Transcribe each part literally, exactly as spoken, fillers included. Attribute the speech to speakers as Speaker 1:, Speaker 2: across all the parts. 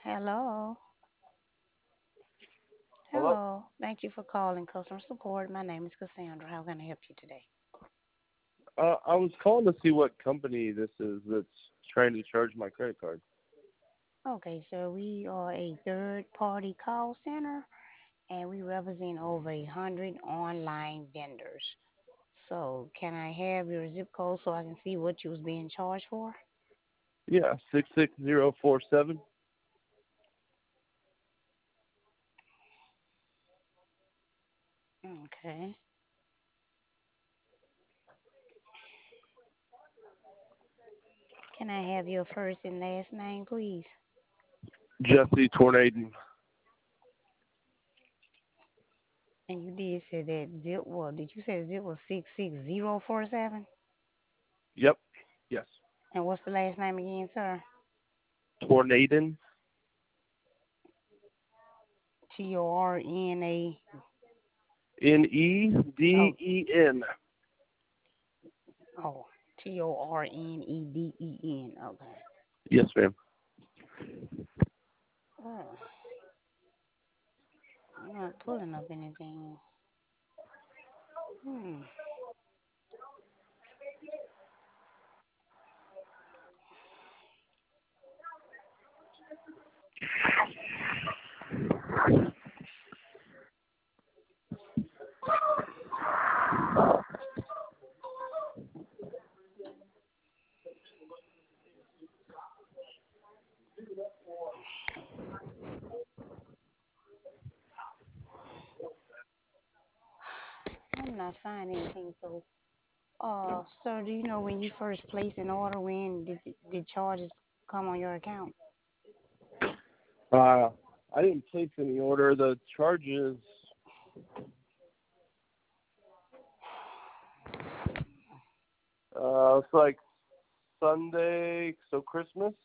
Speaker 1: Hello.
Speaker 2: Hello.
Speaker 1: Hello. Thank you for calling customer support. My name is Cassandra. How can I help you today?
Speaker 2: Uh, I was calling to see what company this is that's trying to charge my credit card.
Speaker 1: Okay, so we are a third party call center and we represent over a hundred online vendors. So can I have your zip code so I can see what you was being charged for?
Speaker 2: Yeah, six six zero four seven.
Speaker 1: Okay. Can I have your first and last name, please?
Speaker 2: Jesse Tornado.
Speaker 1: And you did say that zip well, did you say zip was six six zero four seven?
Speaker 2: Yep. Yes.
Speaker 1: And what's the last name again, sir?
Speaker 2: Tornado.
Speaker 1: T O R N A.
Speaker 2: N E
Speaker 1: Oh,
Speaker 2: D E N.
Speaker 1: oh, T O R N E D E N. Okay.
Speaker 2: Yes, ma'am.
Speaker 1: Oh, I'm not pulling up anything. Hmm. I'm not finding anything. So, uh, sir, do you know when you first placed an order, when did did charges come on your account?
Speaker 2: Uh, I didn't place any order. The charges. Uh, it's like Sunday, so Christmas.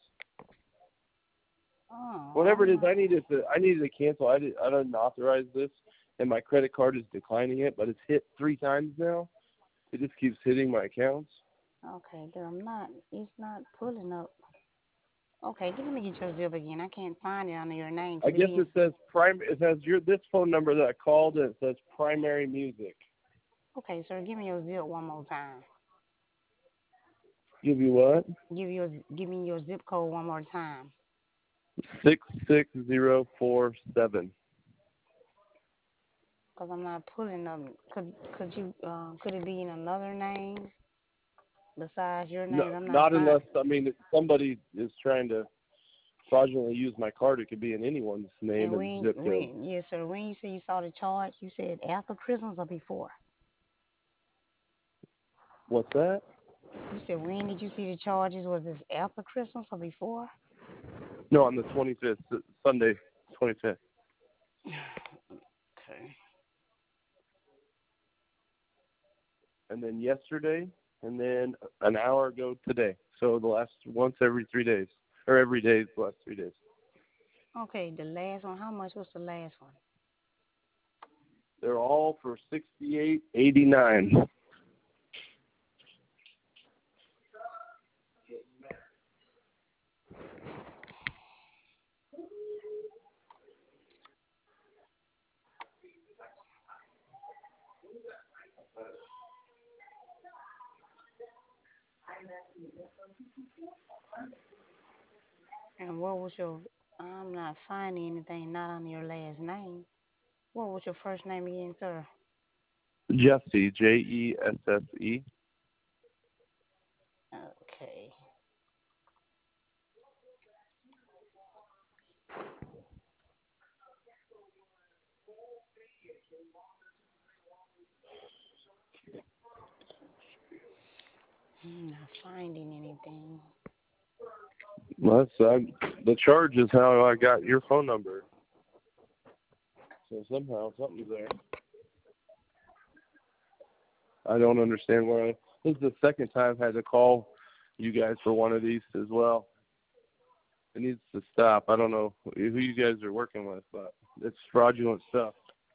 Speaker 1: Oh,
Speaker 2: Whatever it
Speaker 1: I'm
Speaker 2: is,
Speaker 1: not.
Speaker 2: I needed to. I needed to cancel. I did. I didn't authorize this, and my credit card is declining it, but it's hit three times now. It just keeps hitting my accounts.
Speaker 1: Okay, then I'm not. It's not pulling up. Okay, let me get your zip again. I can't find it under your name.
Speaker 2: I
Speaker 1: Could it
Speaker 2: guess
Speaker 1: be?
Speaker 2: it says prime. It has your this phone number that I called, and it says primary music.
Speaker 1: Okay, sir, give me your zip one more time.
Speaker 2: Give you what?
Speaker 1: Give your give me your zip code one more time.
Speaker 2: Six six zero four seven.
Speaker 1: Cause I'm not pulling them. Could could you uh, could it be in another name besides your
Speaker 2: No,
Speaker 1: name? I'm not
Speaker 2: not
Speaker 1: fine.
Speaker 2: unless I mean if somebody is trying to fraudulently use my card. It could be in anyone's name
Speaker 1: And
Speaker 2: and
Speaker 1: when
Speaker 2: zip code.
Speaker 1: when yes sir, when you say you saw the charge, you said after Christmas or before?
Speaker 2: What's that?
Speaker 1: You said when did you see the charges? Was this after Christmas or before?
Speaker 2: No, on the twenty fifth, Sunday, twenty fifth,
Speaker 1: Okay.
Speaker 2: and then yesterday, and then an hour ago today. So the last once every three days, or every day the last three days.
Speaker 1: Okay, the last one. How much was the last one?
Speaker 2: They're all for sixty eight eighty nine.
Speaker 1: And what was your? I'm not finding anything not under your last name. What was your first name again, sir?
Speaker 2: Jesse, J E S S E.
Speaker 1: Okay. I'm not finding anything.
Speaker 2: Well, that's uh, the charge is how I got your phone number. So somehow something's there. I don't understand why. This is the second time I've had to call you guys for one of these as well. It needs to stop. I don't know who you guys are working with, but it's fraudulent stuff.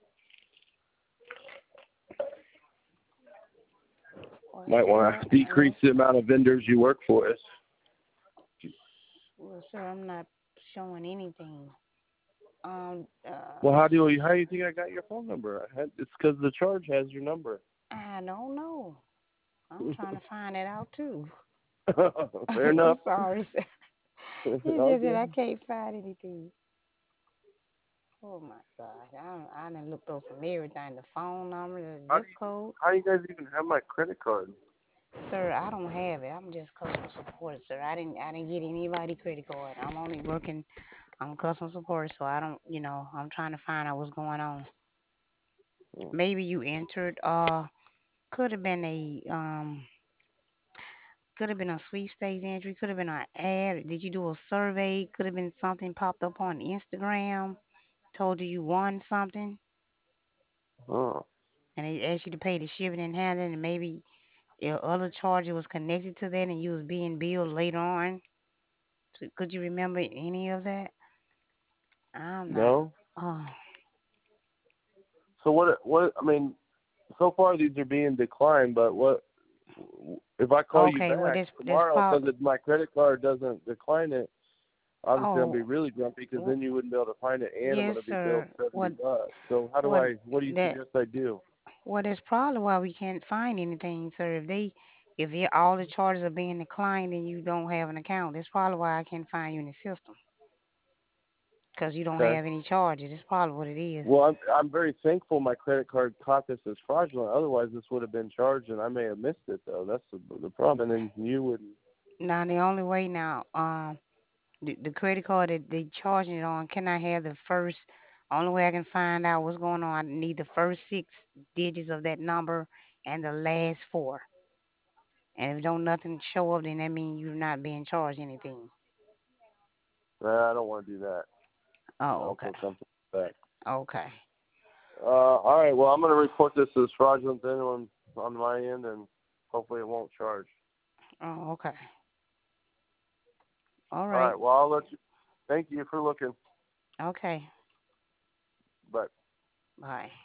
Speaker 1: Well,
Speaker 2: Might want
Speaker 1: sir,
Speaker 2: to decrease
Speaker 1: well,
Speaker 2: the amount of vendors you work for us.
Speaker 1: well, sir, I'm not. showing anything. Um,
Speaker 2: Well,
Speaker 1: uh,
Speaker 2: how do you how do you think I got your phone number? I had, it's because the charge has your number.
Speaker 1: I don't know. I'm trying to find it out too.
Speaker 2: Fair
Speaker 1: I'm
Speaker 2: enough.
Speaker 1: sorry, sir. It's just that
Speaker 2: Okay.
Speaker 1: I can't find anything. Oh my gosh, I don't, I done looked over from everything, the phone number, the
Speaker 2: How do
Speaker 1: zip
Speaker 2: you
Speaker 1: code.
Speaker 2: how do you guys even have my credit card?
Speaker 1: Sir, I don't have it. I'm just customer support, sir. I didn't I didn't get anybody credit card. I'm only working. I'm customer support, so I don't. You know, I'm trying to find out what's going on.
Speaker 2: Hmm.
Speaker 1: Maybe you entered. Uh, could have been a um, could have been a sweepstakes entry. Could have been an ad. Did you do a survey? Could have been something popped up on Instagram. Told you you won something,
Speaker 2: Oh,
Speaker 1: and they asked you to pay the shipping and handling, and maybe your other charge was connected to that, and you was being billed later on. So could you remember any of that? I'm not.
Speaker 2: no.
Speaker 1: Oh,
Speaker 2: So what? What? I mean, so far these are being declined, but what if I call you
Speaker 1: okay. Well,
Speaker 2: back
Speaker 1: this this
Speaker 2: tomorrow
Speaker 1: part.
Speaker 2: because my credit card doesn't decline it? Obviously, I'll
Speaker 1: Oh,
Speaker 2: be really grumpy because
Speaker 1: w-
Speaker 2: then you wouldn't be able to find it, and I'm
Speaker 1: yes,
Speaker 2: going to be billed
Speaker 1: sir.
Speaker 2: seventy
Speaker 1: What
Speaker 2: bucks. So how do
Speaker 1: what
Speaker 2: I? What do you
Speaker 1: that?
Speaker 2: suggest I do?
Speaker 1: Well, that's probably why we can't find anything, sir. If they, if you all the charges are being declined and you don't have an account, that's probably why I can't find you in the system. Because you don't
Speaker 2: Okay.
Speaker 1: have any charges. That's probably what it is.
Speaker 2: Well, I'm I'm very thankful my credit card caught this as fraudulent. Otherwise, this would have been charged, and I may have missed it though. That's the the problem. And then you would.
Speaker 1: Now the only way now, um, the, the credit card that they charging it on, can I have the first? Only way I can find out what's going on, I need the first six digits of that number and the last four. And if don't nothing show up, then that means you're not being charged anything.
Speaker 2: Nah, I don't want to do that. I
Speaker 1: Oh,
Speaker 2: don't
Speaker 1: okay,
Speaker 2: feel comfortable with that.
Speaker 1: okay.
Speaker 2: Uh, all right. Well, I'm going to report this as fraudulent then on on my end, and hopefully it won't charge.
Speaker 1: Oh, okay. All
Speaker 2: All
Speaker 1: right.
Speaker 2: right. Well, I'll let you. Thank you for looking.
Speaker 1: Okay.
Speaker 2: Bye.
Speaker 1: Bye.